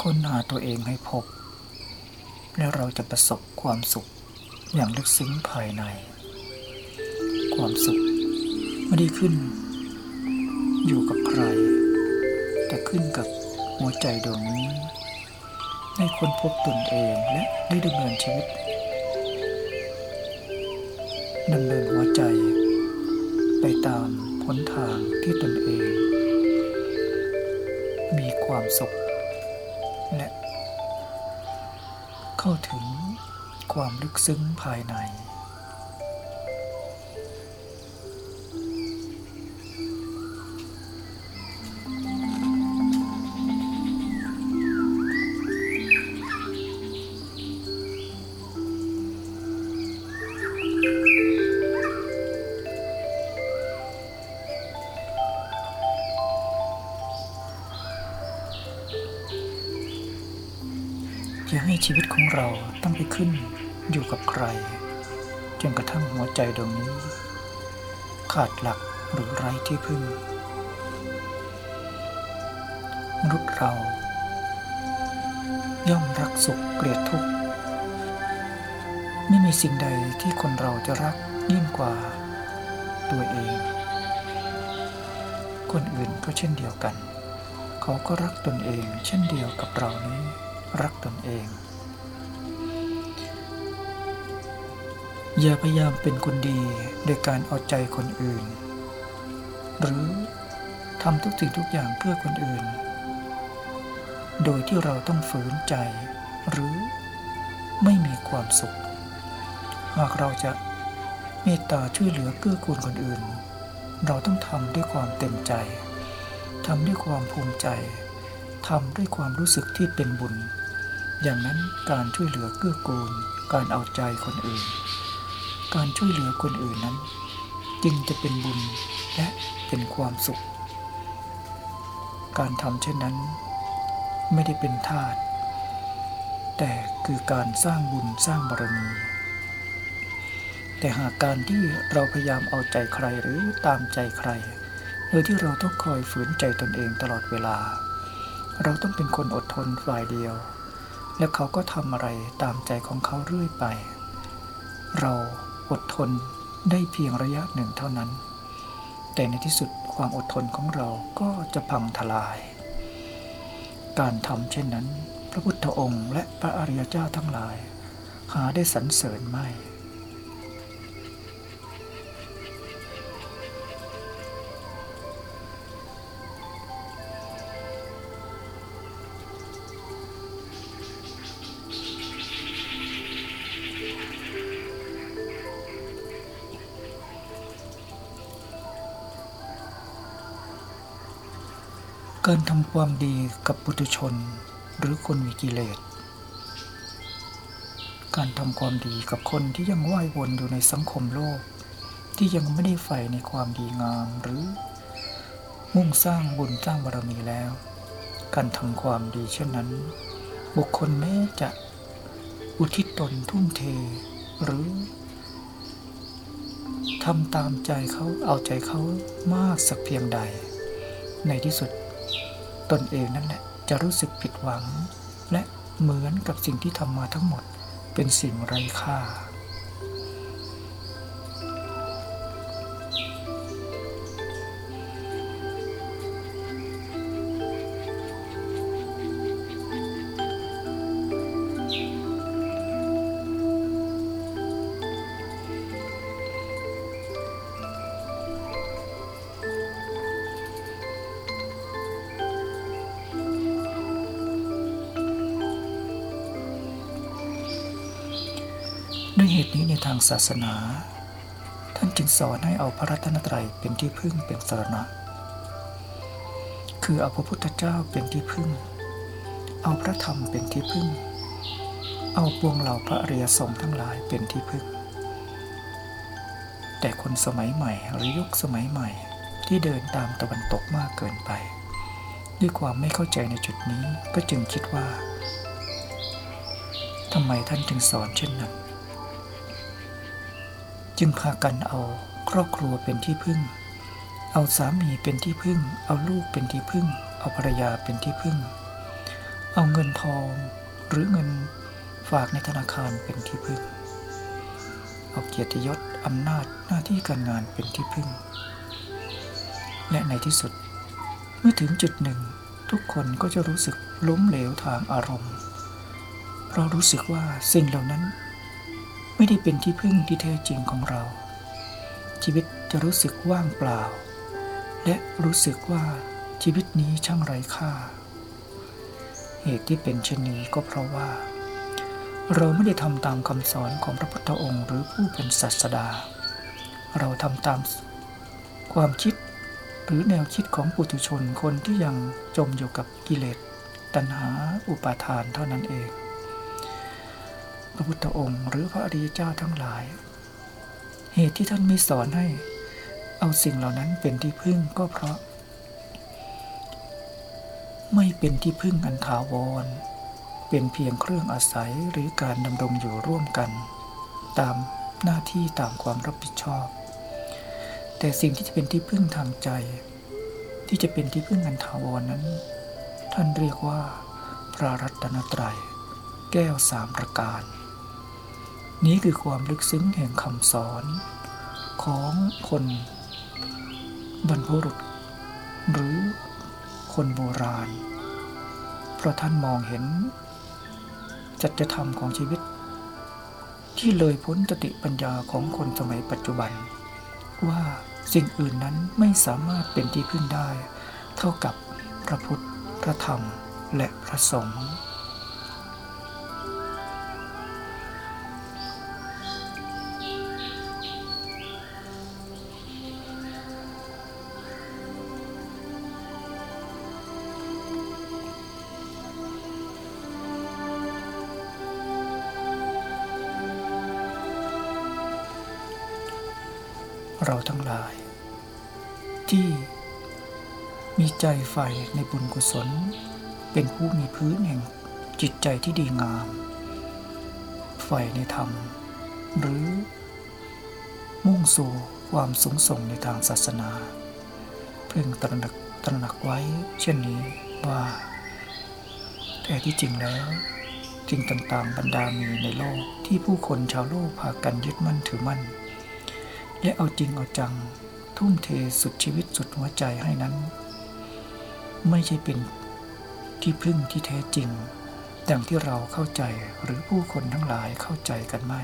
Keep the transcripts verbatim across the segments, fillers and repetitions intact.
ค้นหาตัวเองให้พบและเราจะประสบความสุขอย่างลึกซึ้งภายในความสุขไม่ได้ขึ้นอยู่กับใครแต่ขึ้นกับหัวใจดวงนี้ได้ค้นพบตนเองและได้ดำเนินชีวิตดำเนินหัวใจไปตามหนทางที่ตนเองมีความสุขและเข้าถึงความลึกซึ้งภายในอย่าให้ชีวิตของเราต้องไปขึ้นอยู่กับใครจนกระทั่งหัวใจดวงนี้ขาดหลักหรือไร้ที่พึ่งมนุษย์เราย่อมรักสุขเกลียดทุกข์ไม่มีสิ่งใดที่คนเราจะรักยิ่งกว่าตัวเองคนอื่นก็เช่นเดียวกันเขาก็รักตนเองเช่นเดียวกับเรานี้รักตนเองอย่าพยายามเป็นคนดีโดยการเอาใจคนอื่นหรือทำทุกสิ่งทุกอย่างเพื่อคนอื่นโดยที่เราต้องฝืนใจหรือไม่มีความสุขหากเราจะเมตตาช่วยเหลือเกื้อกูลคนอื่นเราต้องทำด้วยความเต็มใจทำด้วยความภูมิใจทำด้วยความรู้สึกที่เป็นบุญอย่างนั้นการช่วยเหลือเกื้อกูลการเอาใจคนอื่นการช่วยเหลือคนอื่นนั้นจึงจะเป็นบุญและเป็นความสุขการทำเช่นนั้นไม่ได้เป็นทาสแต่คือการสร้างบุญสร้างบารมีแต่หากการที่เราพยายามเอาใจใครหรือตามใจใครโดยที่เราต้องคอยฝืนใจตนเองตลอดเวลาเราต้องเป็นคนอดทนฝ่ายเดียวและเขาก็ทำอะไรตามใจของเขาเรื่อยไปเราอดทนได้เพียงระยะหนึ่งเท่านั้นแต่ในที่สุดความอดทนของเราก็จะพังทลายการทำเช่นนั้นพระพุทธองค์และพระอริยเจ้าทั้งหลายหาได้สรรเสริญไม่การทำความดีกับปุถุชนหรือคนมีกิเลสการทำความดีกับคนที่ยังว่ายวนอยู่ในสังคมโลกที่ยังไม่ได้ใฝ่ในความดีงามหรือมุ่งสร้างบุญสร้างบารมีแล้วการทำความดีเช่นนั้นบุคคลแม้จะอุทิศตนทุ่มเทหรือทำตามใจเขาเอาใจเขามากสักเพียงใดในที่สุดตนเองนั่นแหละจะรู้สึกผิดหวังและเหมือนกับสิ่งที่ทำมาทั้งหมดเป็นสิ่งไร้ค่าด้วยเหตุนี้ในทางศาสนาท่านจึงสอนให้เอาพระรัตนตรัยเป็นที่พึ่งเป็นสรณะคือเอาพระพุทธเจ้าเป็นที่พึ่งเอาพระธรรมเป็นที่พึ่งเอาปวงเหล่าพระอริยสงฆ์ทั้งหลายเป็นที่พึ่งแต่คนสมัยใหม่หรือยุคสมัยใหม่ที่เดินตามตะวันตกมากเกินไปด้วยความไม่เข้าใจในจุดนี้ก็จึงคิดว่าทำไมท่านจึงสอนเช่นนั้นจึงพากันเอาครอบครัวเป็นที่พึ่งเอาสามีเป็นที่พึ่งเอาลูกเป็นที่พึ่งเอาภรรยาเป็นที่พึ่งเอาเงินทองหรือเงินฝากในธนาคารเป็นที่พึ่งเอาเกียรติยศอำนาจหน้าที่การงานเป็นที่พึ่งและในที่สุดเมื่อถึงจุดหนึ่งทุกคนก็จะรู้สึกล้มเหลวทางอารมณ์เพราะรู้สึกว่าสิ่งเหล่านั้นไม่ได้เป็นที่พึ่งที่แท้จริงของเราชีวิตจะรู้สึกว่างเปล่าและรู้สึกว่าชีวิตนี้ช่างไร้ค่าเหตุที่เป็นเช่นนี้ก็เพราะว่าเราไม่ได้ทำตามคำสอนของพระพุทธองค์หรือผู้เป็นศาสดาเราทำตามความคิดหรือแนวคิดของปุถุชนคนที่ยังจมอยู่กับกิเลสตัณหาอุปาทานเท่านั้นเองพระพุทธองค์หรือพระอริยเจ้าทั้งหลายเหตุที่ท่านไม่สอนให้เอาสิ่งเหล่านั้นเป็นที่พึ่งก็เพราะไม่เป็นที่พึ่งอันถาวรเป็นเพียงเครื่องอาศัยหรือการดำรงอยู่ร่วมกันตามหน้าที่ตามความรับผิดชอบแต่สิ่งที่จะเป็นที่พึ่งทางใจที่จะเป็นที่พึ่งอันถาวรนั้นท่านเรียกว่าพระรัตนตรัยแก้วสามประการนี้คือความลึกซึ้งแห่งคำสอนของคนบรรพบุรุษหรือคนโบราณเพราะท่านมองเห็นสัจธรรมของชีวิตที่เลยพ้นสติปัญญาของคนสมัยปัจจุบันว่าสิ่งอื่นนั้นไม่สามารถเป็นที่พึ่งได้เท่ากับพระพุทธพระธรรมและพระสงฆ์เราทั้งหลายที่มีใจใฝ่ในบุญกุศลเป็นผู้มีพื้นแห่งจิตใจที่ดีงามใฝ่ในธรรมหรือมุ่งสู่ความสูงส่งในทางศาสนาเพิ่งตระหนักตระหนักไว้เช่นนี้ว่าแต่ที่จริงแล้วสิ่งต่างๆบรรดามีในโลกที่ผู้คนชาวโลกพากันยึดมั่นถือมั่นและเอาจริงเอาจังทุ่มเทสุดชีวิตสุดหัวใจให้นั้นไม่ใช่เป็นที่พึ่งที่แท้จริงดังที่เราเข้าใจหรือผู้คนทั้งหลายเข้าใจกันไม่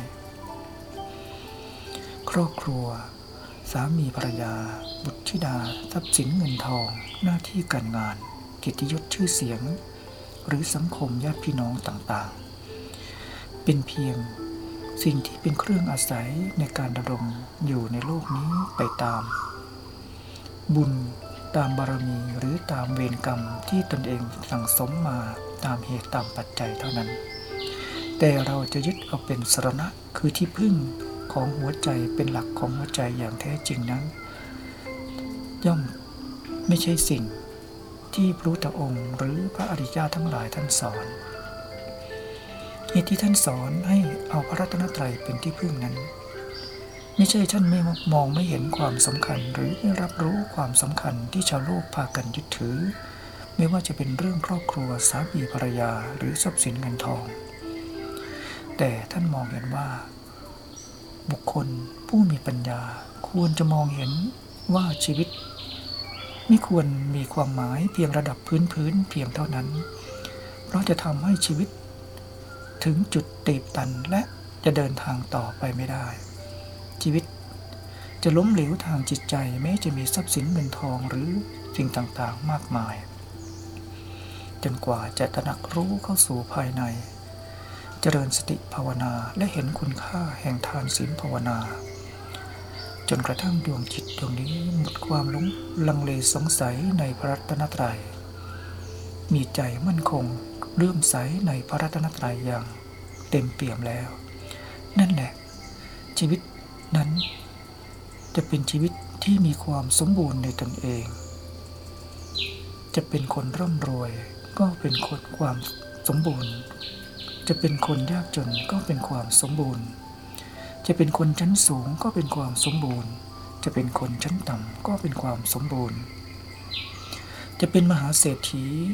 ครอบครัวสามีภรรยาบุตรธิดาทรัพย์สินเงินทองหน้าที่การงานเกียรติยศชื่อเสียงหรือสังคมญาติพี่น้องต่างๆเป็นเพียงสิ่งที่เป็นเครื่องอาศัยในการดำรงอยู่ในโลกนี้ไปตามบุญตามบารมีหรือตามเวรกรรมที่ตนเองสั่งสมมาตามเหตุตามปัจจัยเท่านั้นแต่เราจะยึดเอาเป็นสรณะคือที่พึ่งของหัวใจเป็นหลักของหัวใจอย่างแท้จริงนั้นย่อมไม่ใช่สิ่งที่พระพุทธองค์หรือพระอริยเจ้าทั้งหลายท่านสอนเหตุที่ท่านสอนให้เอาพระรัตนตรัยเป็นที่พึ่งนั้นไม่ใช่ท่านไม่มองไม่เห็นความสำคัญหรือไม่รับรู้ความสำคัญที่ชาวโลกพากันยึดถือไม่ว่าจะเป็นเรื่องครอบครัวสามีภรรยาหรือทรัพย์สินเงินทองแต่ท่านมองเห็นว่าบุคคลผู้มีปัญญาควรจะมองเห็นว่าชีวิตไม่ควรมีความหมายเพียงระดับพื้นๆเพียงเท่านั้นเพราะจะทำให้ชีวิตถึงจุดตีบตันและจะเดินทางต่อไปไม่ได้ชีวิตจะล้มเหลวทางจิตใจแม้จะมีทรัพย์สินเงินทองหรือสิ่งต่างๆมากมายจนกว่าจะตระหนักรู้เข้าสู่ภายในเจริญสติภาวนาและเห็นคุณค่าแห่งทานศีลภาวนาจนกระทั่งดวงจิตดวงนี้หมดความหลงลังเลสงสัยในพระรัตนตรัยมีใจมั่นคงเลื่อมใสในพระรัตนตรัยอย่างเต็มเปี่ยมแล้วนั่นแหละชีวิตนั้นจะเป็นชีวิตที่มีความสมบูรณ์ในตนเองจะเป็นคนร่ำรวยก็เป็นคนความสมบูรณ์จะเป็นคนยากจนก็เป็นความสมบูรณ์จะเป็นคนชั้นสูงก็เป็นความสมบูรณ์จะเป็นคนชั้นต่ำก็เป็นความสมบูรณ์จะเป็นมหาเศรษฐีก็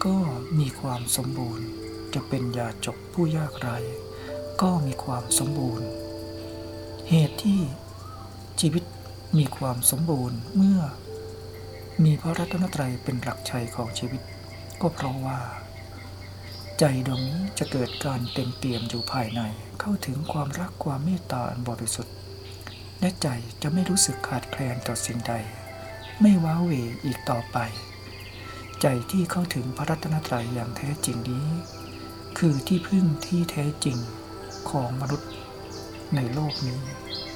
ก็มีความสมบูรณ์ จะเป็นยาจกผู้ยากไร้ก็มีความสมบูรณ์ เหตุที่ชีวิตมีความสมบูรณ์เมื่อมีพระรัตนตรัยเป็นหลักชัยของชีวิตก็เพราะว่าใจดวงนี้จะเกิดการเต็มเปี่ยมอยู่ภายในเข้าถึงความรักความเมตตาอันบริสุทธิ์และใจจะไม่รู้สึกขาดแคลนต่อสิ่งใดไม่ว้าเหวอีกต่อไปใจที่เข้าถึงพระรัตนตรัยอย่างแท้จริงนี้คือที่พึ่งที่แท้จริงของมนุษย์ในโลกนี้